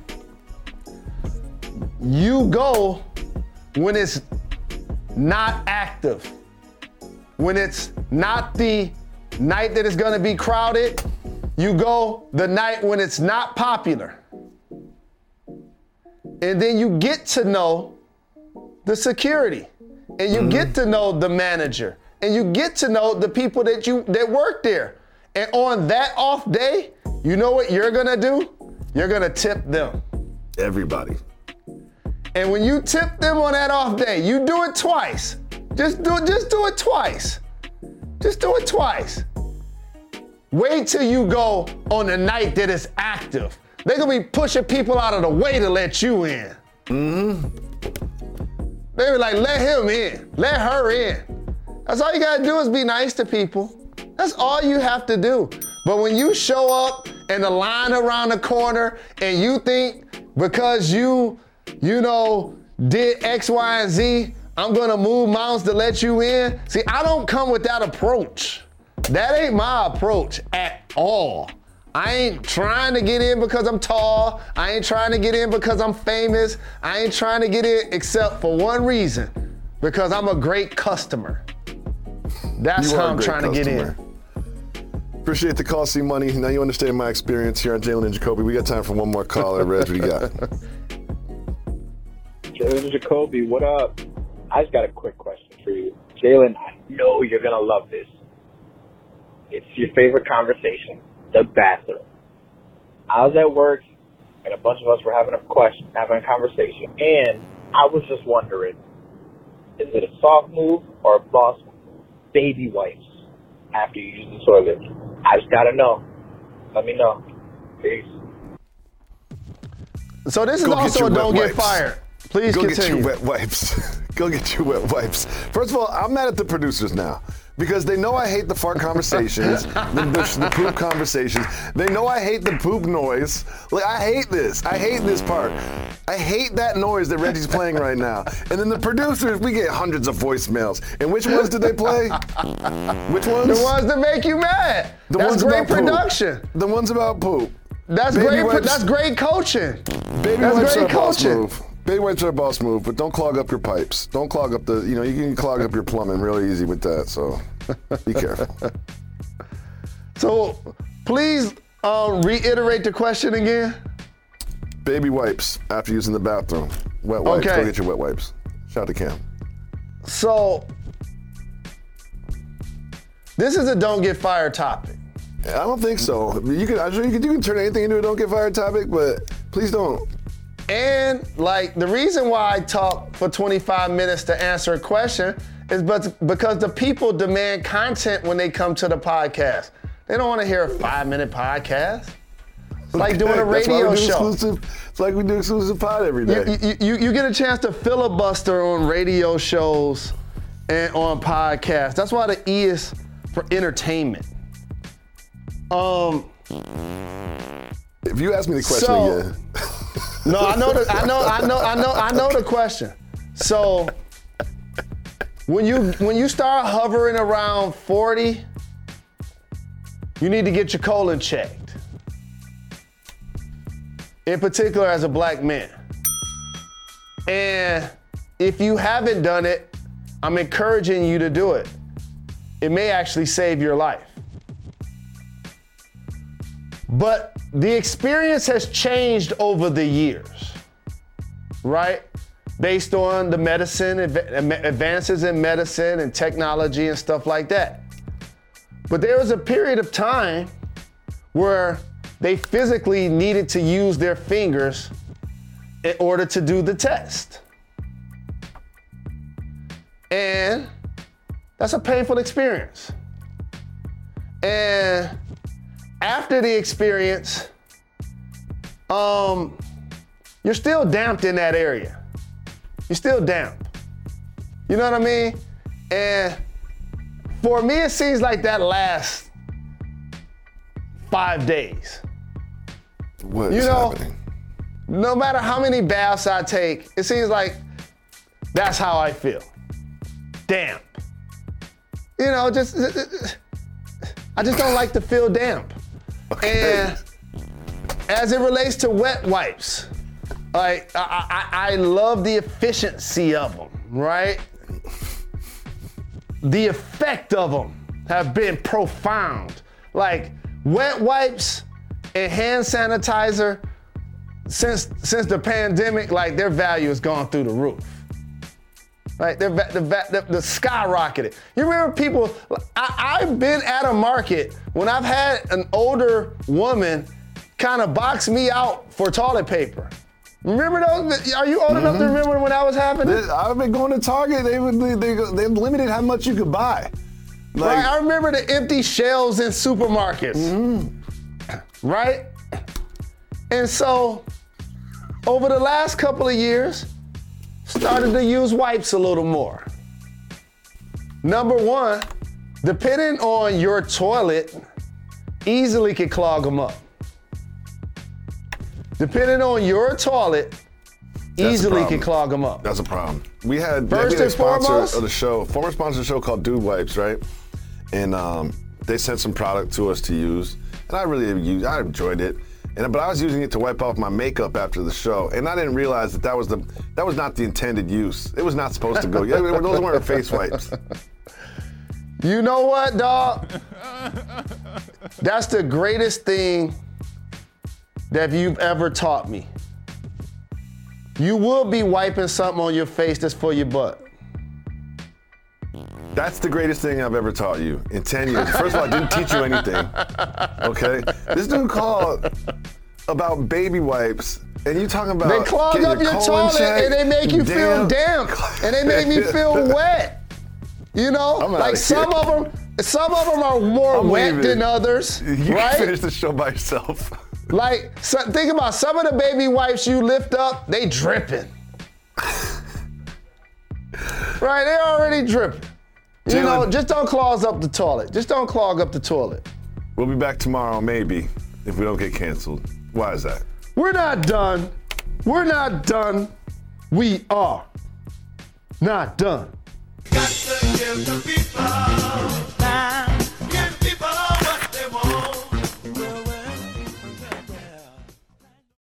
F: You go when it's not active. When it's not the night that it's gonna be crowded, you go the night when it's not popular. And then you get to know the security, and you get to know the manager, and you get to know the people that work there. And on that off day, you know what you're gonna do? You're gonna tip them.
E: Everybody.
F: And when you tip them on that off day, you do it twice. Just do it twice. Just do it twice. Wait till you go on the night that it's active. They're gonna be pushing people out of the way to let you in. They were like, let him in, let her in. That's all you gotta do is be nice to people. That's all you have to do. But when you show up and the line around the corner and you think because you did X, Y, and Z, I'm gonna move mountains to let you in. See, I don't come with that approach. That ain't my approach at all. I ain't trying to get in because I'm tall. I ain't trying to get in because I'm famous. I ain't trying to get in except for one reason, because I'm a great customer. That's how I'm trying to get in.
E: Appreciate the call, C Money. Now you understand my experience here on Jalen and Jacoby. We got time for one more caller. Reg, what do you got?
I: Jalen and Jacoby, what up? I just got a quick question for you. Jalen, I know you're going to love this. It's your favorite conversation. The bathroom. I was at work, and a bunch of us were having a conversation, and I was just wondering, is it a soft move or a boss move? Baby wipes after you use the toilet. I just gotta know. Let me know. Peace.
F: So this is also a don't get fired. Please
E: continue.
F: Go get
E: your wet wipes. Go get your wet wipes. First of all, I'm mad at the producers now. Because they know I hate the fart conversations, the poop conversations. They know I hate the poop noise. Like, I hate this. I hate this part. I hate that noise that Reggie's playing right now. And then the producers, we get hundreds of voicemails. And which ones did they play? Which ones?
F: The ones that make you mad. That's great production.
E: The ones about poop.
F: That's great. That's great coaching.
E: Baby wipes are a boss move. Baby wipes are a boss move, but don't clog up your pipes. Don't clog up you can clog up your plumbing really easy with that, so be careful. So please reiterate the question again. Baby wipes after using the bathroom. Wet wipes, Go get your wet wipes. Shout out to Cam.
F: So this is a don't get fired topic.
E: I don't think so. You can turn anything into a don't get fired topic, but please don't.
F: And like the reason why I talk for 25 minutes to answer a question is because the people demand content when they come to the podcast. They don't want to hear a 5-minute podcast. It's like doing a radio show.
E: It's like we do exclusive pod every day.
F: You get a chance to filibuster on radio shows and on podcasts. That's why the E is for entertainment.
E: If you ask me the question again.
F: No, I know the question. So when you start hovering around 40, you need to get your colon checked. In particular as a black man. And if you haven't done it, I'm encouraging you to do it. It may actually save your life. But the experience has changed over the years. right? Based on the medicine, advances in medicine and technology and stuff like that. But there was a period of time where they physically needed to use their fingers in order to do the test. And that's a painful experience. And after the experience, you're still damped in that area. You're still damp. You know what I mean? And for me, it seems like that lasts 5 days.
E: What is happening?
F: No matter how many baths I take, it seems like that's how I feel. Damp. You know, I just don't like to feel damp.
E: Okay.
F: And as it relates to wet wipes, like I love the efficiency of them, right? The effect of them have been profound. Like wet wipes and hand sanitizer, since the pandemic, like their value has gone through the roof. Like the skyrocketed. You remember people, I've been at a market when I've had an older woman kind of box me out for toilet paper. Remember those? Are you old enough to remember when that was happening?
E: I've been going to Target. They limited how much you could buy. Like,
F: right, I remember the empty shelves in supermarkets. Right? And so, over the last couple of years, started to use wipes a little more. Number one, depending on your toilet, easily could clog them up. Depending on your toilet, easily can clog them up.
E: That's a problem. We had
F: First
E: a
F: and
E: sponsor
F: foremost,
E: of the show, former sponsor of the show called Dude Wipes, right? And they sent some product to us to use, and I enjoyed it. But I was using it to wipe off my makeup after the show, and I didn't realize that was not the intended use. It was not supposed to go. Those weren't face wipes.
F: You know what, dog? That's the greatest thing that you've ever taught me. You will be wiping something on your face that's for your butt.
E: That's the greatest thing I've ever taught you in 10 years. First of all, I didn't teach you anything, okay? This dude called about baby wipes, and you talking about
F: they clog up your toilet and they make you feel damp, and they make me feel wet. You know, like some of them are more wet than others,
E: You
F: right?
E: can finish the show by yourself.
F: Like, think about some of the baby wipes you lift up, they dripping. Right, they already dripping. You know, just don't clog up the toilet. Just don't clog up the toilet.
E: We'll be back tomorrow, maybe, if we don't get canceled. Why is that?
F: We're not done. We're not done. We are not done.
D: Got to give the people